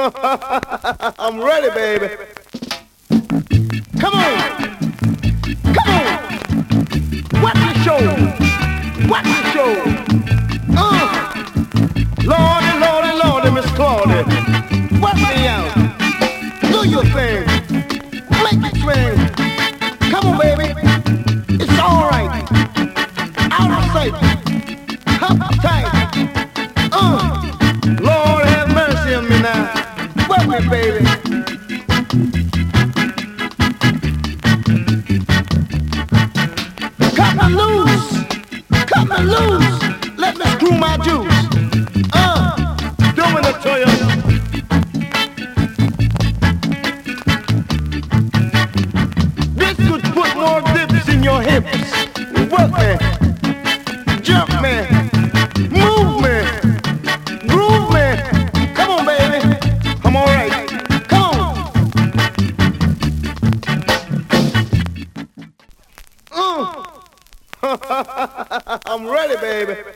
I'm ready, baby. Come on. Come on. Watch the show. Watch the show. Lordy, Lordy, Lordy, Miss Claudia. Work me out. Do your thing. Make me swing. Come on, baby. It's all right. Out of sight. Hop tight. Lord have mercy on me now. Work me, baby. Cut me loose. Cut me loose. Let me screw my juice. Doing it to you. This could put more dips in your hips. Work me. Jump me. Move me. Groove me. Come on, baby. I'm all right. Come on. I'm ready, baby.